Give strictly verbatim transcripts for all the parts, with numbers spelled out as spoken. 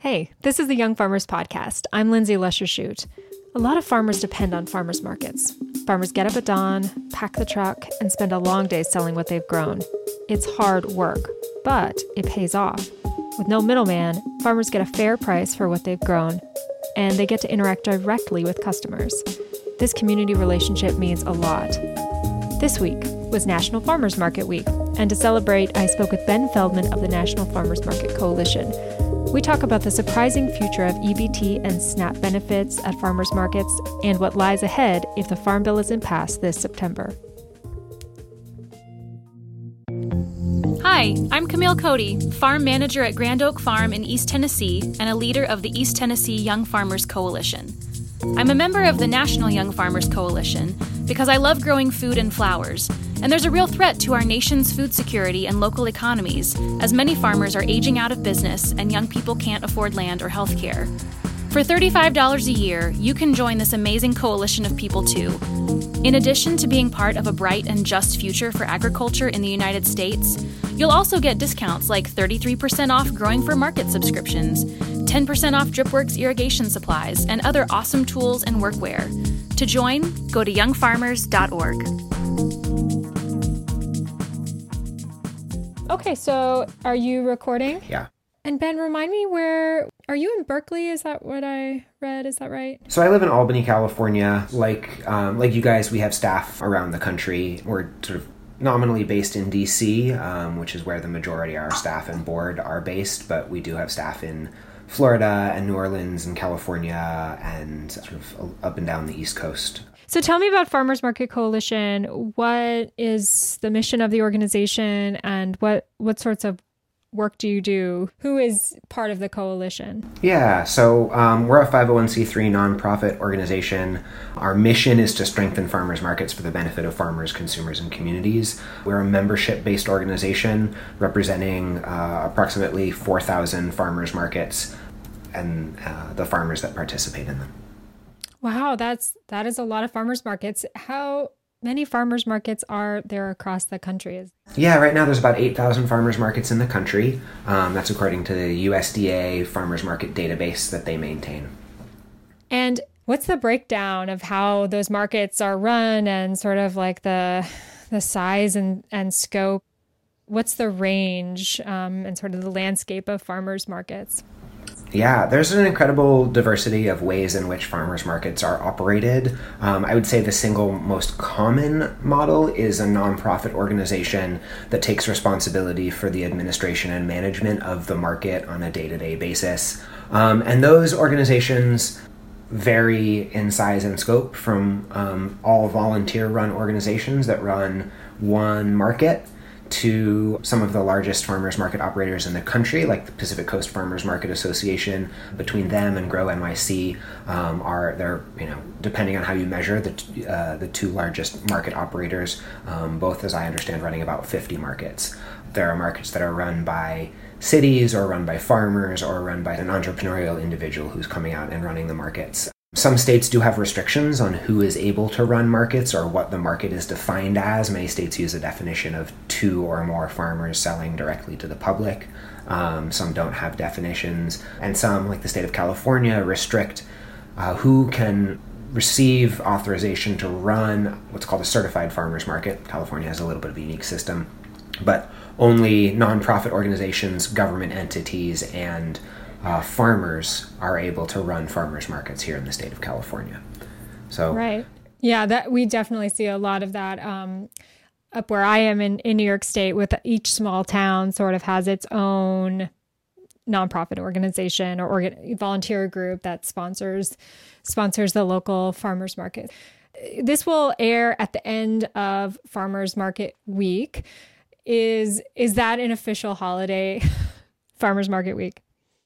Hey, this is the Young Farmers Podcast. I'm Lindsay Lesher-Shute. A lot of farmers depend on farmers markets. Farmers get up at dawn, pack the truck, and spend a long day selling what they've grown. It's hard work, but it pays off. With no middleman, farmers get a fair price for what they've grown, and they get to interact directly with customers. This community relationship means a lot. This week was National Farmers Market Week, and to celebrate, I spoke with Ben Feldman of the National Farmers Market Coalition. We talk about the surprising future of E B T and SNAP benefits at farmers markets and what lies ahead if the Farm Bill isn't passed this September. Hi, I'm Camille Cody, farm manager at Grand Oak Farm in East Tennessee and a leader of the East Tennessee Young Farmers Coalition. I'm a member of the National Young Farmers Coalition because I love growing food and flowers, and there's a real threat to our nation's food security and local economies, as many farmers are aging out of business and young people can't afford land or health care. For thirty-five dollars a year, you can join this amazing coalition of people too. In addition to being part of a bright and just future for agriculture in the United States, you'll also get discounts like thirty-three percent off Growing for Market subscriptions, ten percent off DripWorks irrigation supplies, and other awesome tools and workwear. To join, go to young farmers dot org. Okay, so are you recording? Yeah. And Ben, remind me where, are you in Berkeley? Is that what I read? Is that right? So I live in Albany, California. Like um, like you guys, we have staff around the country. We're sort of nominally based in D C, um, which is where the majority of our staff and board are based, but we do have staff in Florida and New Orleans and California and sort of up and down the East Coast. So tell me about Farmers Market Coalition. What is the mission of the organization and what, what sorts of work do you do? Who is part of the coalition? Yeah, so um, we're a five oh one c three nonprofit organization. Our mission is to strengthen farmers markets for the benefit of farmers, consumers, and communities. We're a membership-based organization representing uh, approximately four thousand farmers markets and uh, the farmers that participate in them. Wow, that's that is a lot of farmers markets. How many farmers markets are there across the country? Yeah, right now there's about eight thousand farmers markets in the country. Um, that's according to the U S D A farmers market database that they maintain. And what's the breakdown of how those markets are run and sort of like the the size and, and scope? What's the range um, and sort of the landscape of farmers markets? Yeah, there's an incredible diversity of ways in which farmers markets are operated. Um, I would say the single most common model is a nonprofit organization that takes responsibility for the administration and management of the market on a day-to-day basis. Um, and those organizations vary in size and scope from um, all volunteer-run organizations that run one market to some of the largest farmers market operators in the country, like the Pacific Coast Farmers Market Association. Between them and Grow N Y C um, are, they're, you know, depending on how you measure, the uh, the two largest market operators, um, both, as I understand, running about fifty markets. There are markets that are run by cities or run by farmers or run by an entrepreneurial individual who's coming out and running the markets. Some states do have restrictions on who is able to run markets or what the market is defined as. Many states use a definition of two or more farmers selling directly to the public. Um, some don't have definitions. And some, like the state of California, restrict uh, who can receive authorization to run what's called a certified farmers market. California has a little bit of a unique system, but only nonprofit organizations, government entities, and Uh, farmers are able to run farmers markets here in the state of California. So right, yeah, that we definitely see a lot of that um, up where I am in, in New York State. With each small town, sort of has its own nonprofit organization or organ- volunteer group that sponsors sponsors the local farmers market. This will air at the end of Farmers Market Week. Is is that an official holiday, Farmers Market Week?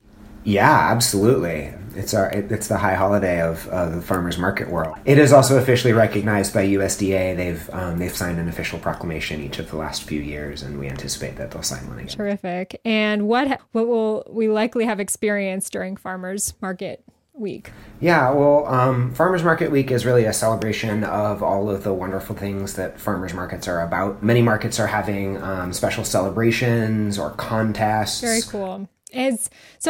Yeah, absolutely. It's our it's the high holiday of uh, the farmers market world. It is also officially recognized by U S D A. They've um, they've signed an official proclamation each of the last few years, and we anticipate that they'll sign one again. Terrific. And what what will we likely have experienced during Farmers Market Week? Yeah, well, um, Farmers Market Week is really a celebration of all of the wonderful things that farmers markets are about. Many markets are having um, special celebrations or contests. Very cool. It's so.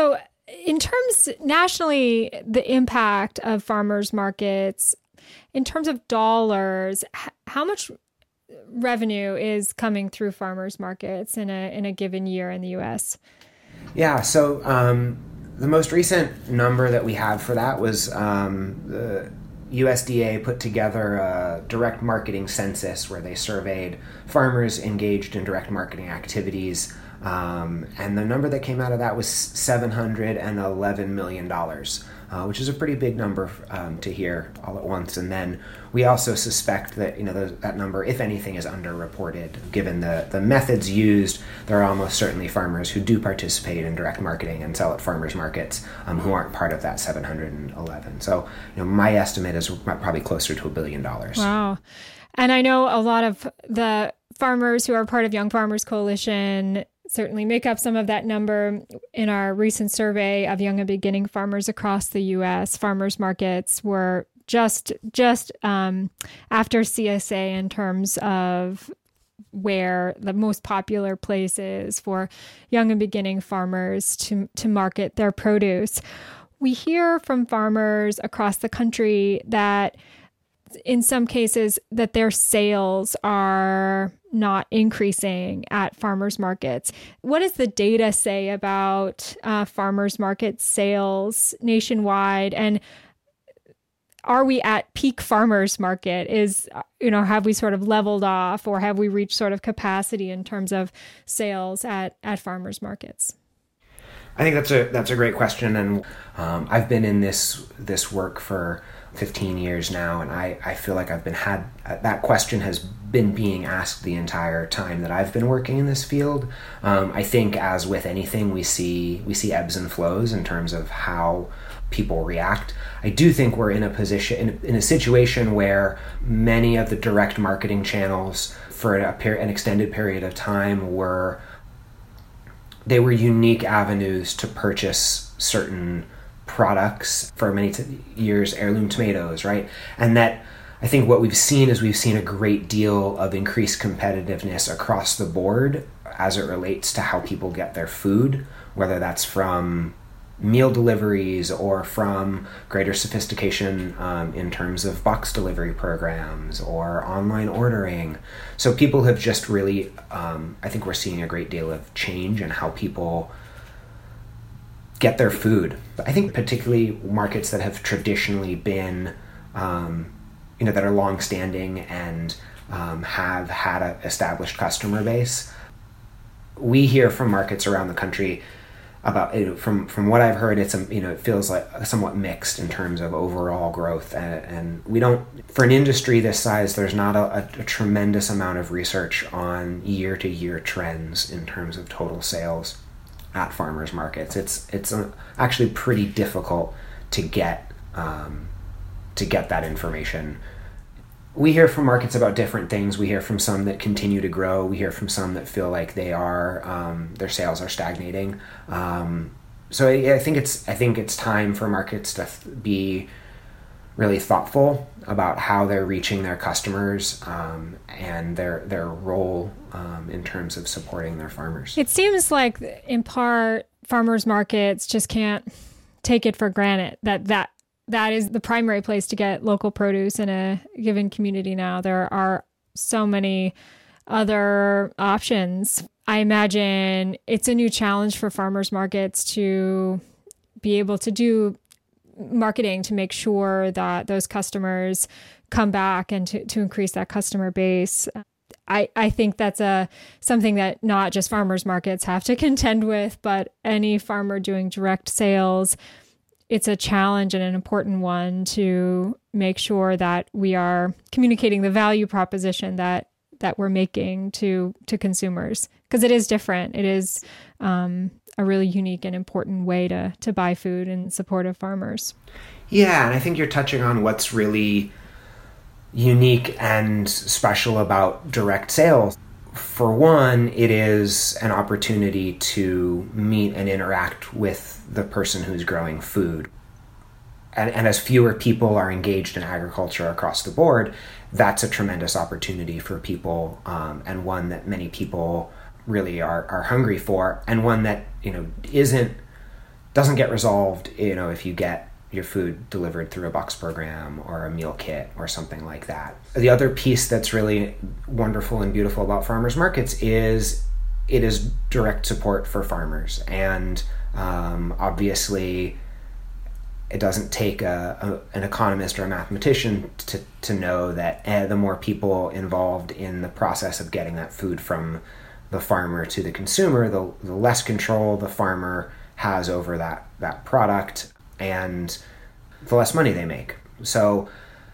In terms nationally, the impact of farmers markets, in terms of dollars, h- how much revenue is coming through farmers markets in a in a given year in the U S? Yeah, so um, the most recent number that we have for that was um, the U S D A put together a direct marketing census where they surveyed farmers engaged in direct marketing activities. Um, and the number that came out of that was seven hundred eleven million dollars, uh, which is a pretty big number um, to hear all at once. And then we also suspect that, you know, the, that number, if anything, is underreported. Given the, the methods used, there are almost certainly farmers who do participate in direct marketing and sell at farmers markets um, who aren't part of that seven hundred eleven. So, you know, my estimate is probably closer to a billion dollars. Wow. And I know a lot of the farmers who are part of Young Farmers Coalition certainly make up some of that number. In our recent survey of young and beginning farmers across the U S, farmers markets were just just um, after C S A in terms of where the most popular place is for young and beginning farmers to to market their produce. We hear from farmers across the country that in some cases that their sales are not increasing at farmers markets. What does the data say about uh, farmers market sales nationwide? And are we at peak farmers market? Is, you know, have we sort of leveled off, or have we reached sort of capacity in terms of sales at, at farmers markets? I think that's a that's a great question, and um, I've been in this this work for fifteen years now, and I, I feel like I've been had that question has been being asked the entire time that I've been working in this field. Um, I think, as with anything, we see we see ebbs and flows in terms of how people react. I do think we're in a position in, in a situation where many of the direct marketing channels for a per, an extended period of time were they were unique avenues to purchase certain products. For many t- years, heirloom tomatoes, right? And that I think what we've seen is we've seen a great deal of increased competitiveness across the board as it relates to how people get their food, whether that's from meal deliveries or from greater sophistication um, in terms of box delivery programs or online ordering. So people have just really, um, I think we're seeing a great deal of change in how people get their food. I think particularly markets that have traditionally been, um, you know, that are longstanding and um, have had an established customer base. We hear from markets around the country about, you know, from from what I've heard, it's a, you know, it feels like somewhat mixed in terms of overall growth, and, and we don't, for an industry this size, there's not a, a, a tremendous amount of research on year to year trends in terms of total sales at farmers markets. It's it's uh, actually pretty difficult to get um, to get that information. We hear from markets about different things. We hear from some that continue to grow. We hear from some that feel like they are um, their sales are stagnating. Um, so I, I think it's I think it's time for markets to th- be really thoughtful about how they're reaching their customers um, and their their role um, in terms of supporting their farmers. It seems like, in part, farmers markets just can't take it for granted that that that is the primary place to get local produce in a given community now. There are so many other options. I imagine it's a new challenge for farmers markets to be able to do marketing to make sure that those customers come back and to, to increase that customer base. I, I think that's a something that not just farmers markets have to contend with, but any farmer doing direct sales. It's a challenge and an important one to make sure that we are communicating the value proposition that that we're making to to consumers, because it is different. It is um, a really unique and important way to to buy food in support of farmers. Yeah, and I think you're touching on what's really unique and special about direct sales. For one, it is an opportunity to meet and interact with the person who's growing food. And, and as fewer people are engaged in agriculture across the board, that's a tremendous opportunity for people, um, and one that many people really are, are hungry for, and one that, you know, isn't doesn't get resolved, you know, if you get your food delivered through a box program or a meal kit or something like that. The other piece that's really wonderful and beautiful about farmers markets is it is direct support for farmers. And um, obviously, it doesn't take a, a, an economist or a mathematician to, to know that eh, the more people involved in the process of getting that food from the farmer to the consumer, the, the less control the farmer has over that, that product, and the less money they make. So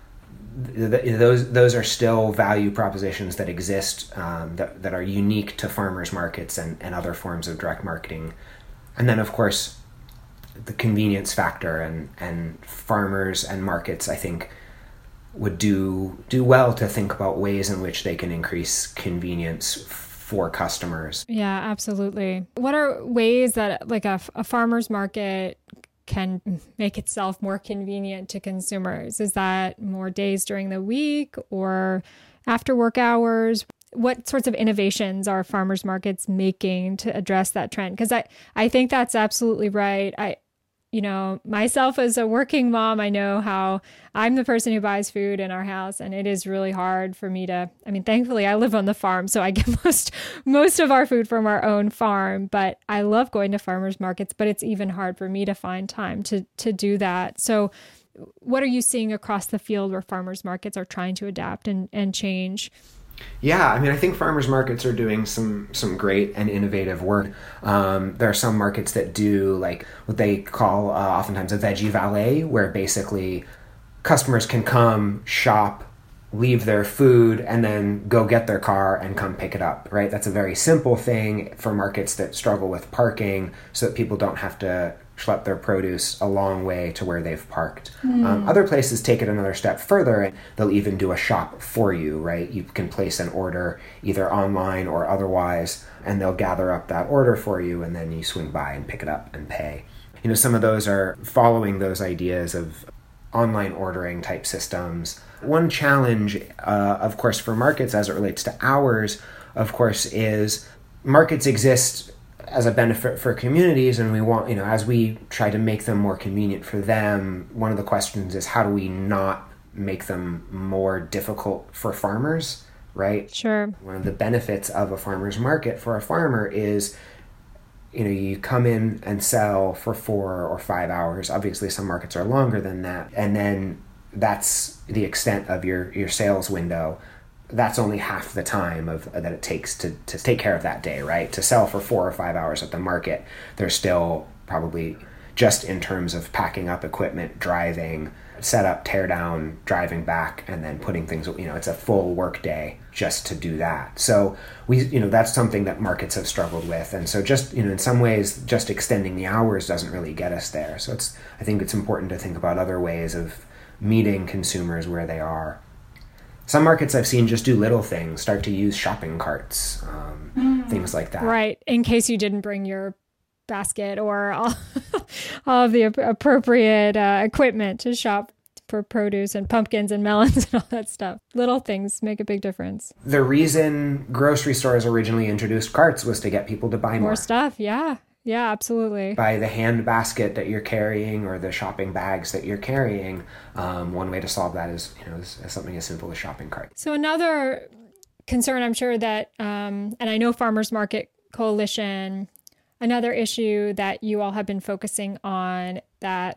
th- th- those those are still value propositions that exist, um, that, that are unique to farmers markets and, and other forms of direct marketing. And then, of course, the convenience factor, and, and farmers and markets, I think, would do do well to think about ways in which they can increase convenience for customers. Yeah, absolutely. What are ways that like a, a farmer's market can make itself more convenient to consumers? Is that more days during the week or after work hours? What sorts of innovations are farmers markets making to address that trend? Because I, I think that's absolutely right. I, you know, myself as a working mom, I know how I'm the person who buys food in our house, and it is really hard for me to, I mean, thankfully I live on the farm, so I get most, most of our food from our own farm, but I love going to farmers markets, but it's even hard for me to find time to, to do that. So what are you seeing across the field where farmers markets are trying to adapt and, and change? Yeah, I mean, I think farmers markets are doing some some great and innovative work. Um, there are some markets that do like what they call uh, oftentimes a veggie valet, where basically customers can come, shop, leave their food, and then go get their car and come pick it up, right? That's a very simple thing for markets that struggle with parking, so that people don't have to schlep their produce a long way to where they've parked. Mm. Um, other places take it another step further, and they'll even do a shop for you, right? You can place an order either online or otherwise, and they'll gather up that order for you, and then you swing by and pick it up and pay. You know, some of those are following those ideas of online ordering type systems. One challenge, uh, of course, for markets as it relates to hours, of course, is markets exist as a benefit for communities, and we want, you know, as we try to make them more convenient for them, one of the questions is how do we not make them more difficult for farmers, right? Sure. One of the benefits of a farmer's market for a farmer is, you know, you come in and sell for four or five hours. Obviously, some markets are longer than that, and then that's the extent of your, your sales window. That's only half the time of that it takes to, to take care of that day, right? To sell for four or five hours at the market, there's still probably, just in terms of packing up equipment, driving, set up, tear down, driving back, and then putting things, you know, it's a full work day just to do that. So we, you know, that's something that markets have struggled with. And so just, you know, in some ways, just extending the hours doesn't really get us there. So it's, I think it's important to think about other ways of meeting consumers where they are. Some markets I've seen just do little things, start to use shopping carts, um, mm. things like that. Right, in case you didn't bring your basket or all, all of the appropriate uh, equipment to shop for produce and pumpkins and melons and all that stuff. Little things make a big difference. The reason grocery stores originally introduced carts was to get people to buy more. More stuff, yeah. Yeah, absolutely. By the hand basket that you're carrying or the shopping bags that you're carrying, um, one way to solve that is, you know, is, is something as simple as shopping cart. So another concern, I'm sure that, um, and I know Farmers Market Coalition, another issue that you all have been focusing on that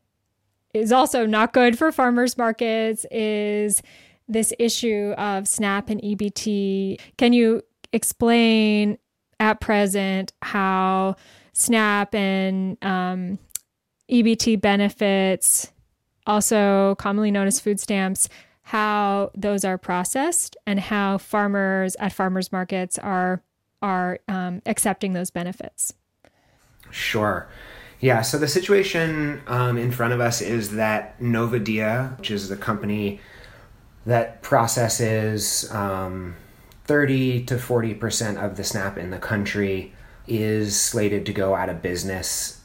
is also not good for farmers markets is this issue of SNAP and E B T. Can you explain at present how SNAP and um, E B T benefits, also commonly known as food stamps, how those are processed and how farmers at farmers markets are are um, accepting those benefits? Sure. Yeah, so the situation um, in front of us is that Novadia, which is the company that processes um, thirty to forty percent of the SNAP in the country, is slated to go out of business.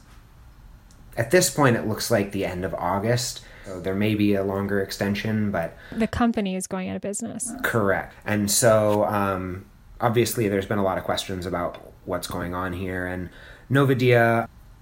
At this point, it looks like the end of August. So there may be a longer extension, but... The company is going out of business. Correct. And so um, obviously there's been a lot of questions about what's going on here. And Novadia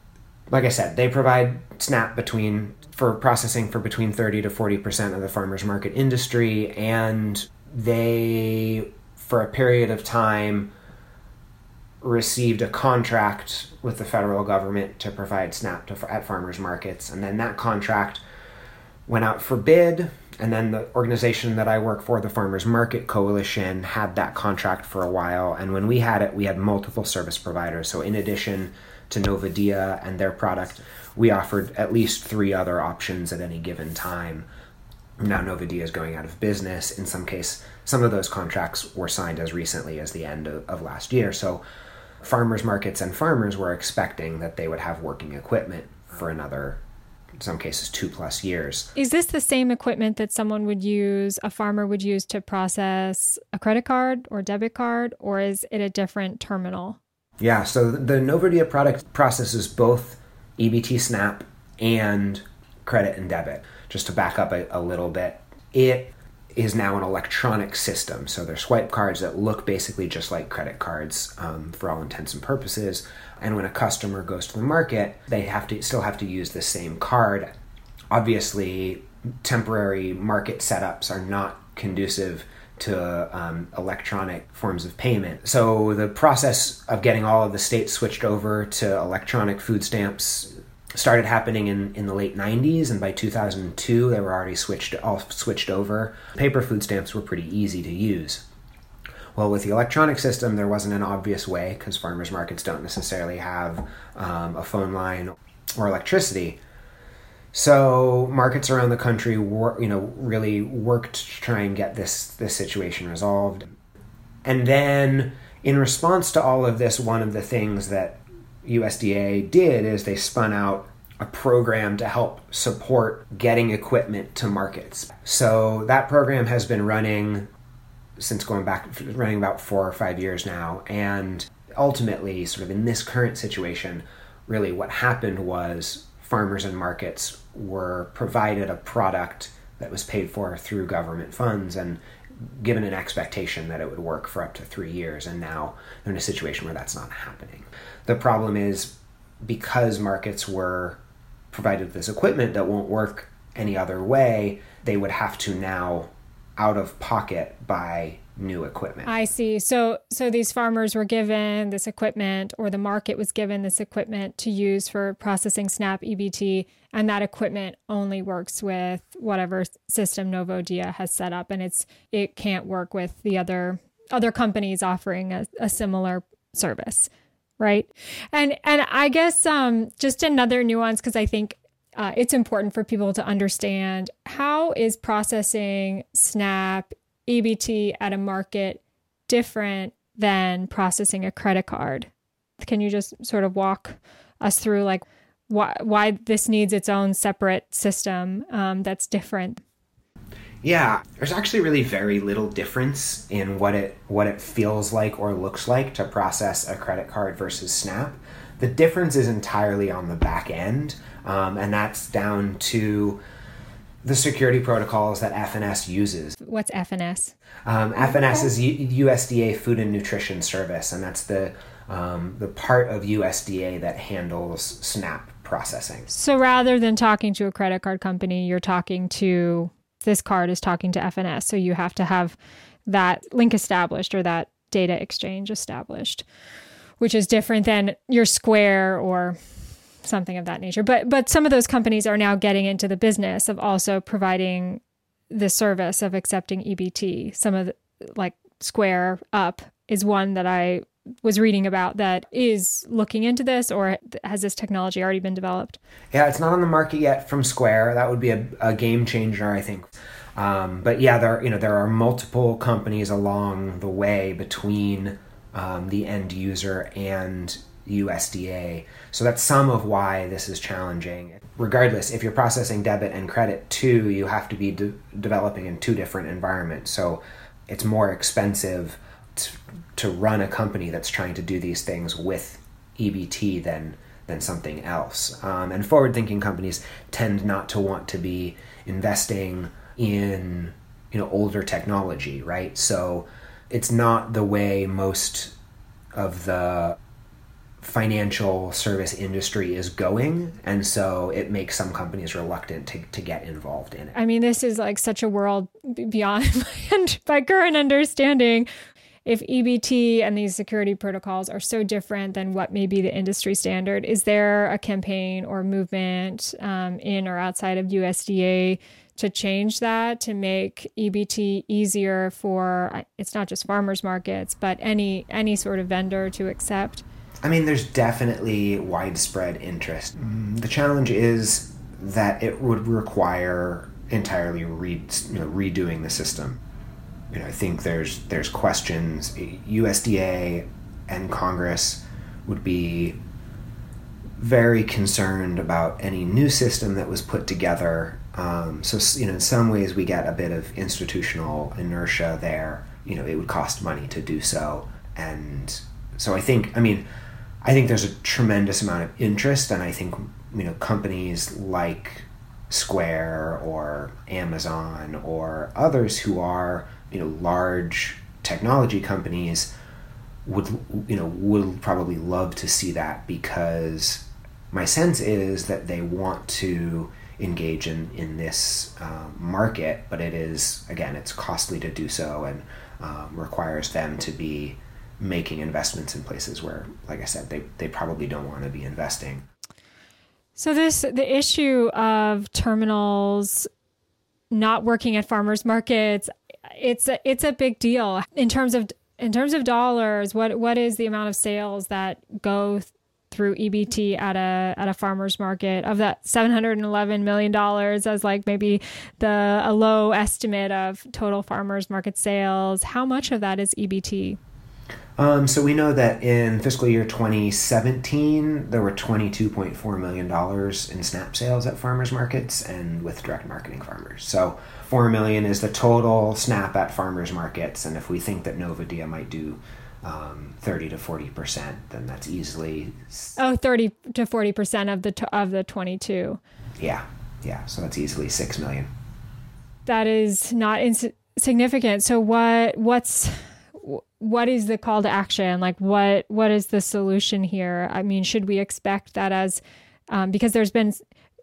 like I said, they provide SNAP between for processing for between thirty to forty percent of the farmers market industry, and they, for a period of time, received a contract with the federal government to provide SNAP to, at farmers markets, and then that contract went out for bid, and then the organization that I work for, the Farmers Market Coalition, had that contract for a while, and when we had it, we had multiple service providers. So in addition to Novadia and their product, we offered at least three other options at any given time. Now Novadia is going out of business. In some case, some of those contracts were signed as recently as the end of, of last year. So farmers markets and farmers were expecting that they would have working equipment for another, in some cases, two plus years. Is this the same equipment that someone would use, a farmer would use to process a credit card or debit card, or is it a different terminal? Yeah, so the Novadia product processes both E B T SNAP and credit and debit. Just to back up a, a little bit, it is now an electronic system. So they're swipe cards that look basically just like credit cards um, for all intents and purposes. And when a customer goes to the market, they have to still have to use the same card. Obviously, temporary market setups are not conducive to um, electronic forms of payment. So the process of getting all of the states switched over to electronic food stamps started happening in, in the late nineties, and by two thousand two, they were already switched all switched over. Paper food stamps were pretty easy to use. Well, with the electronic system, there wasn't an obvious way, because farmers markets don't necessarily have um, a phone line or electricity. So markets around the country, wor- you know, really worked to try and get this this situation resolved. And then, in response to all of this, one of the things that U S D A did is they spun out a program to help support getting equipment to markets. So that program has been running since going back, running about four or five years now. And ultimately, sort of in this current situation, really what happened was farmers and markets were provided a product that was paid for through government funds and given an expectation that it would work for up to three years. And now they're in a situation where that's not happening. The problem is, because markets were provided this equipment that won't work any other way, they would have to now out of pocket buy new equipment. I see. So so these farmers were given this equipment, or the market was given this equipment to use for processing SNAP E B T, and that equipment only works with whatever system Novadia has set up, and it's it can't work with the other other companies offering a, a similar service, right? And and I guess um, just another nuance, because I think uh, it's important for people to understand, how is processing SNAP E B T at a market different than processing a credit card? Can you just sort of walk us through like why why this needs its own separate system um, that's different? Yeah, there's actually really very little difference in what it what it feels like or looks like to process a credit card versus SNAP. The difference is entirely on the back end, um, and that's down to the security protocols that F N S uses. What's F N S? Um, F N S is U- USDA Food and Nutrition Service, and that's the um, the part of U S D A that handles SNAP processing. So rather than talking to a credit card company, you're talking to, this card is talking to F N S. So you have to have that link established, or that data exchange established, which is different than your Square or something of that nature. But but some of those companies are now getting into the business of also providing the service of accepting E B T. Some of the, like Square Up is one that I was reading about that is looking into this, or has this technology already been developed? Yeah, it's not on the market yet from Square. That would be a, a game changer, I think. Um, but yeah, there you know there are multiple companies along the way between um, the end user and U S D A. So that's some of why this is challenging. Regardless, if you're processing debit and credit too, you have to be de- developing in two different environments. So it's more expensive to, to run a company that's trying to do these things with E B T than than something else. Um, and forward-thinking companies tend not to want to be investing in, you know, older technology, right? So it's not the way most of the financial service industry is going, and so it makes some companies reluctant to, to get involved in it. I mean, this is like such a world beyond my, my current understanding. If E B T and these security protocols are so different than what may be the industry standard, is there a campaign or movement um, in or outside of U S D A to change that, to make E B T easier for, it's not just farmers markets, but any any sort of vendor to accept? I mean, there's definitely widespread interest. The challenge is that it would require entirely re, you know, redoing the system. You know, I think there's there's questions. U S D A and Congress would be very concerned about any new system that was put together. Um, so, you know, in some ways we get a bit of institutional inertia there. You know, it would cost money to do so. And so I think, I mean, I think there's a tremendous amount of interest, and I think, you know, companies like Square or Amazon or others who are, you know, large technology companies would, you know, would probably love to see that, because my sense is that they want to engage in, in this uh, market, but it is, again, it's costly to do so, and um, requires them to be making investments in places where, like I said, they, they probably don't want to be investing. So this, the issue of terminals not working at farmers markets, it's a, it's a big deal in terms of, in terms of dollars. What, what is the amount of sales that go th- through E B T at a, at a farmer's market? Of that seven hundred eleven million dollars as like maybe the, a low estimate of total farmers market sales, how much of that is E B T? Um, so we know that in fiscal year twenty seventeen, there were twenty-two point four million dollars in SNAP sales at farmers markets and with direct marketing farmers. So four million dollars is the total SNAP at farmers markets. And if we think that Novadia might do um, thirty to forty percent, then that's easily... Oh, thirty to forty percent of the, t- of the twenty-two. Yeah. Yeah. So that's easily six million dollars. That is not insignificant. So what, what's... what is the call to action? Like what, what is the solution here? I mean, should we expect that as, um, because there's been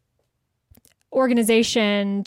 organization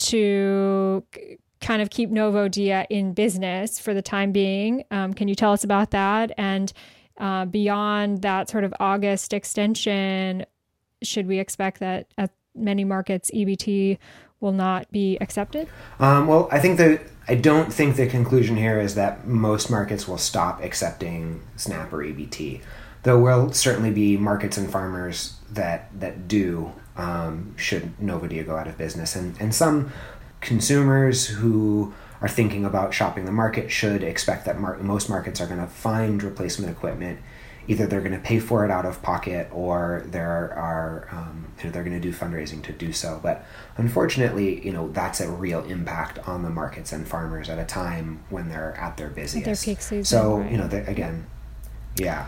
to c- kind of keep Novadia in business for the time being. Um, can you tell us about that? And uh, beyond that sort of August extension, should we expect that at many markets, E B T will not be accepted? Um, well, I think that I don't think the conclusion here is that most markets will stop accepting SNAP or E B T. There will certainly be markets and farmers that that do, um, should Novadia go out of business. And, and some consumers who are thinking about shopping the market should expect that mar- most markets are going to find replacement equipment. Either they're going to pay for it out of pocket, or there are um, you know, they're going to do fundraising to do so. But unfortunately, you know, that's a real impact on the markets and farmers at a time when they're at their busiest. At their peak season. So right. you know, they, again, yeah.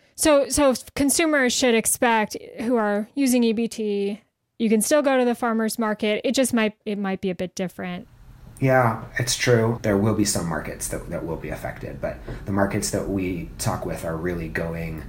So so consumers should expect, who are using E B T, you can still go to the farmers market. It just might it might be a bit different. Yeah, it's true. There will be some markets that, that will be affected, but the markets that we talk with are really going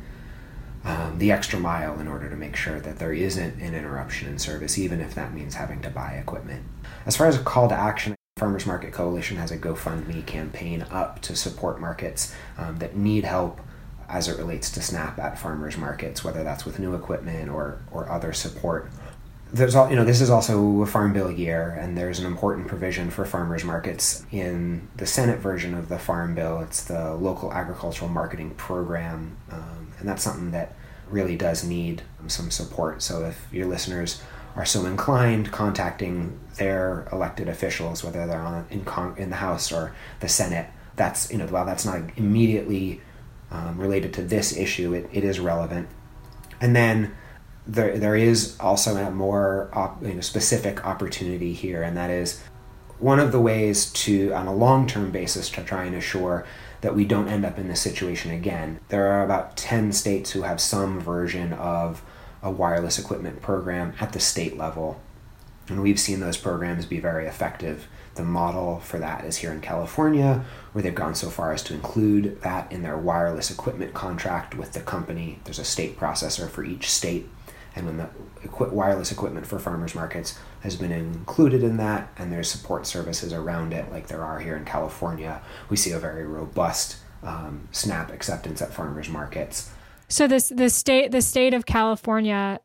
um, the extra mile in order to make sure that there isn't an interruption in service, even if that means having to buy equipment. As far as a call to action, Farmers Market Coalition has a GoFundMe campaign up to support markets um, that need help as it relates to SNAP at farmers markets, whether that's with new equipment or, or other support. There's all, you know, this is also a Farm Bill year, and there's an important provision for farmers markets in the Senate version of the Farm Bill. It's the Local Agricultural Marketing Program, um, and that's something that really does need some support. So if your listeners are so inclined, contacting their elected officials, whether they're on in, Con- in the House or the Senate, that's, you know, while that's not immediately um, related to this issue, it, it is relevant. And then There, there is also a more op, you know, specific opportunity here, and that is one of the ways to, on a long-term basis, to try and assure that we don't end up in this situation again. There are about ten states who have some version of a wireless equipment program at the state level. And we've seen those programs be very effective. The model for that is here in California, where they've gone so far as to include that in their wireless equipment contract with the company. There's a state processor for each state. And when the equi- wireless equipment for farmers markets has been included in that, and there's support services around it like there are here in California, we see a very robust um, SNAP acceptance at farmers markets. So this the state the state of California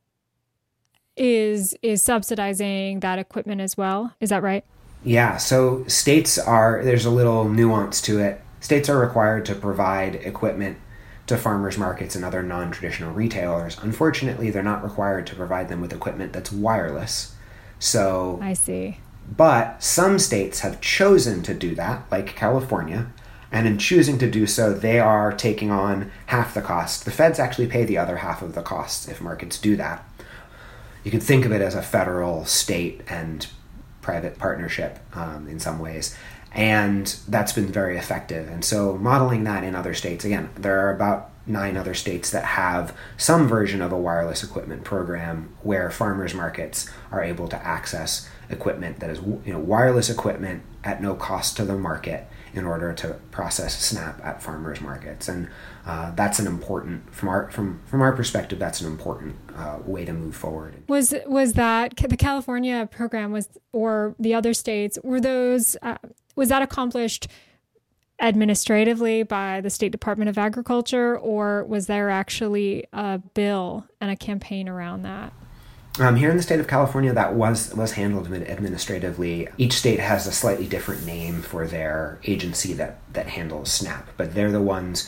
is is subsidizing that equipment as well. Is that right? Yeah, so states are, there's a little nuance to it. States are required to provide equipment to farmers markets and other non-traditional retailers. Unfortunately, they're not required to provide them with equipment that's wireless. So I see. But some states have chosen to do that, like California, and in choosing to do so, they are taking on half the cost. The feds actually pay the other half of the costs if markets do that. You could think of it as a federal, state, and private partnership um, in some ways. And that's been very effective. And so modeling that in other states, again, there are about nine other states that have some version of a wireless equipment program where farmers markets are able to access equipment that is, you know, wireless equipment at no cost to the market in order to process SNAP at farmers markets. And uh, that's an important, from our from from our perspective, that's an important uh, way to move forward. Was was that the California program was, or the other states, were those, uh, was that accomplished administratively by the State Department of Agriculture, or was there actually a bill and a campaign around that? Um, here in the state of California, that was was handled administratively. Each state has a slightly different name for their agency that, that handles SNAP, but they're the ones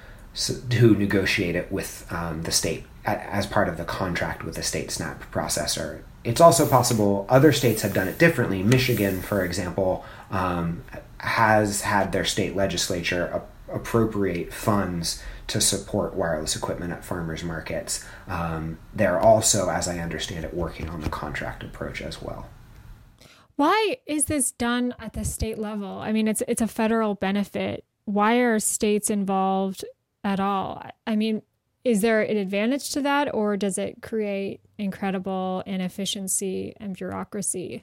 who negotiate it with um, the state as part of the contract with the state SNAP processor. It's also possible other states have done it differently. Michigan, for example, um, has had their state legislature a- appropriate funds to support wireless equipment at farmers markets. Um, they're also, as I understand it, working on the contract approach as well. Why is this done at the state level? I mean, it's it's a federal benefit. Why are states involved at all? I mean, is there an advantage to that, or does it create incredible inefficiency and bureaucracy?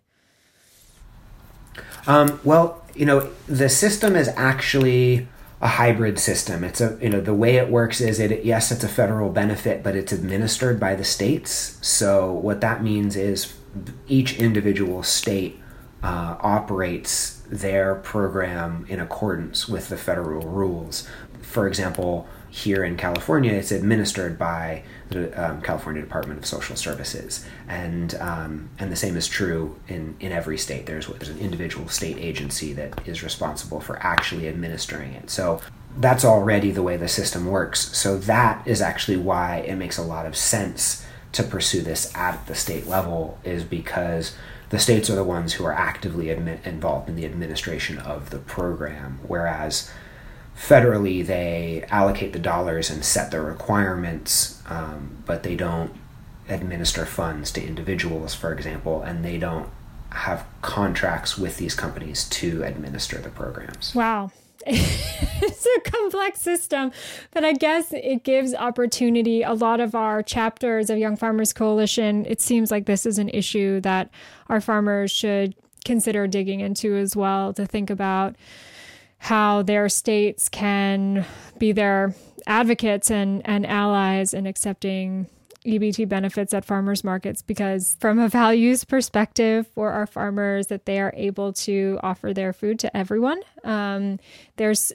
Um, well, you know, the system is actually a hybrid system. It's a, you know, the way it works is it, yes, it's a federal benefit, but it's administered by the states. So what that means is each individual state uh, operates their program in accordance with the federal rules. For example, here in California, it's administered by the um, California Department of Social Services, and um, and the same is true in, in every state. There's, there's an individual state agency that is responsible for actually administering it. So that's already the way the system works. So that is actually why it makes a lot of sense to pursue this at the state level, is because the states are the ones who are actively admi- involved in the administration of the program, whereas federally, they allocate the dollars and set the requirements, um, but they don't administer funds to individuals, for example, and they don't have contracts with these companies to administer the programs. Wow. It's a complex system, but I guess it gives opportunity. A lot of our chapters of Young Farmers Coalition, it seems like this is an issue that our farmers should consider digging into as well, to think about how their states can be their advocates and, and allies in accepting E B T benefits at farmers markets, because from a values perspective for our farmers, that they are able to offer their food to everyone. Um, there's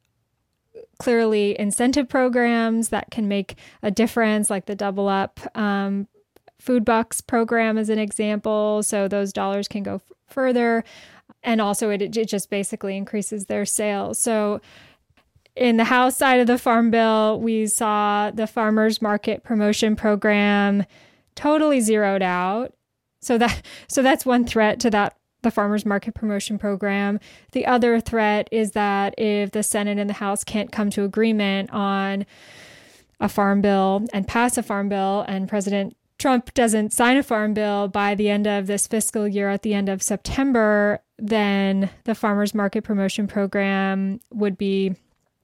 clearly incentive programs that can make a difference, like the Double Up um, Food Bucks program is an example. So those dollars can go f- further. And also it, it just basically increases their sales. So in the House side of the Farm Bill, we saw the farmers market promotion program totally zeroed out. So that so that's one threat to that the farmers market promotion program. The other threat is that if the Senate and the House can't come to agreement on a farm bill and pass a farm bill, and President Trump doesn't sign a farm bill by the end of this fiscal year, at the end of September, then the farmers market promotion program would be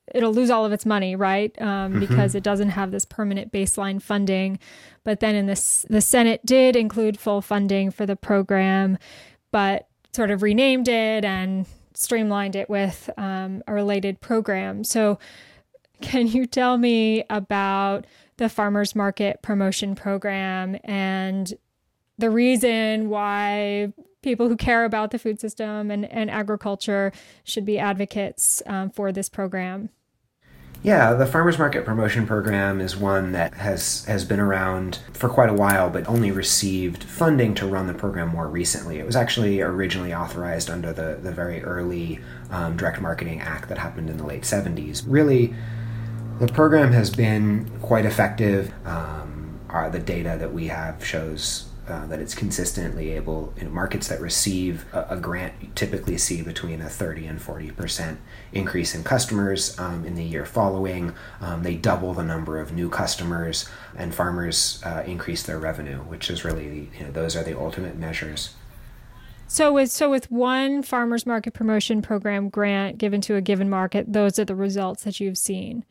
it'll lose all of its money, right? Um, mm-hmm. Because it doesn't have this permanent baseline funding. But then in this, the Senate did include full funding for the program, but sort of renamed it and streamlined it with um, a related program. So can you tell me about the Farmers Market Promotion Program and the reason why people who care about the food system and, and agriculture should be advocates um, for this program? Yeah, the Farmers Market Promotion Program is one that has, has been around for quite a while, but only received funding to run the program more recently. It was actually originally authorized under the, the very early um, Direct Marketing Act that happened in the late seventies. Really, the program has been quite effective. Um, our, the data that we have shows Uh, that it's consistently able, in markets that receive a, a grant, you typically see between a thirty and forty percent increase in customers um, in the year following. Um, they double the number of new customers, and farmers uh, increase their revenue, which is really, you know, those are the ultimate measures. So with, so with one Farmers Market Promotion Program grant given to a given market, those are the results that you've seen.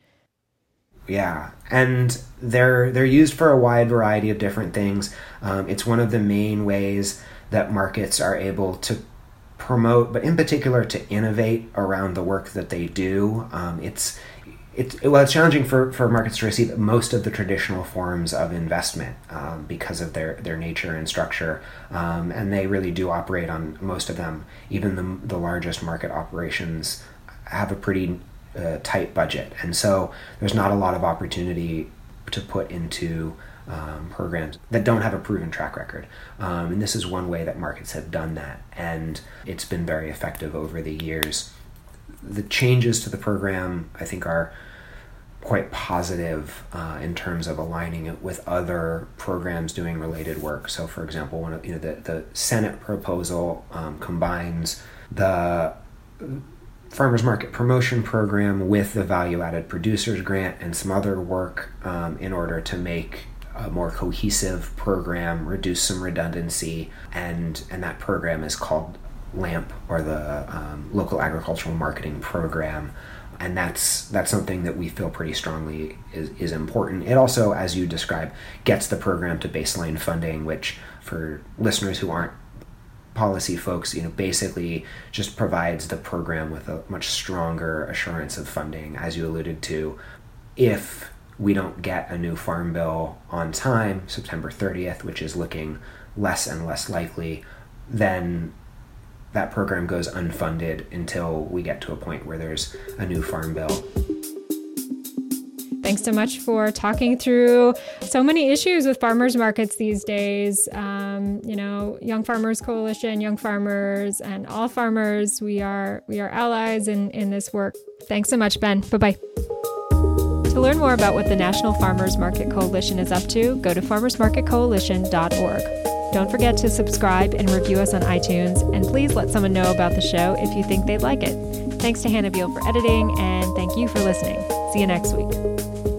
Yeah, and they're they're used for a wide variety of different things. Um, it's one of the main ways that markets are able to promote, but in particular to innovate around the work that they do. Um, it's it's well, it's challenging for, for markets to receive most of the traditional forms of investment um, because of their, their nature and structure, um, and they really do operate on most of them. Even the the largest market operations have a pretty Uh, tight budget, and so there's not a lot of opportunity to put into um, programs that don't have a proven track record, um, and this is one way that markets have done that, and it's been very effective over the years. The changes to the program, I think, are quite positive uh, in terms of aligning it with other programs doing related work. So, for example, one of you know the the Senate proposal um, combines the Farmers Market Promotion Program with the Value Added Producers Grant and some other work um, in order to make a more cohesive program, reduce some redundancy, and and that program is called LAMP, or the um, Local Agricultural Marketing Program, and that's that's something that we feel pretty strongly is, is important. It also, as you described, gets the program to baseline funding, which for listeners who aren't policy folks, you know, basically just provides the program with a much stronger assurance of funding. As you alluded to, if we don't get a new farm bill on time, September thirtieth, which is looking less and less likely, then that program goes unfunded until we get to a point where there's a new farm bill. Thanks so much for talking through so many issues with farmers markets these days. Um, you know, Young Farmers Coalition, Young Farmers, and all farmers, we are we are allies in, in this work. Thanks so much, Ben. Bye-bye. To learn more about what the National Farmers Market Coalition is up to, go to farmers market coalition dot org. Don't forget to subscribe and review us on iTunes, and please let someone know about the show if you think they'd like it. Thanks to Hannah Beal for editing, and thank you for listening. See you next week.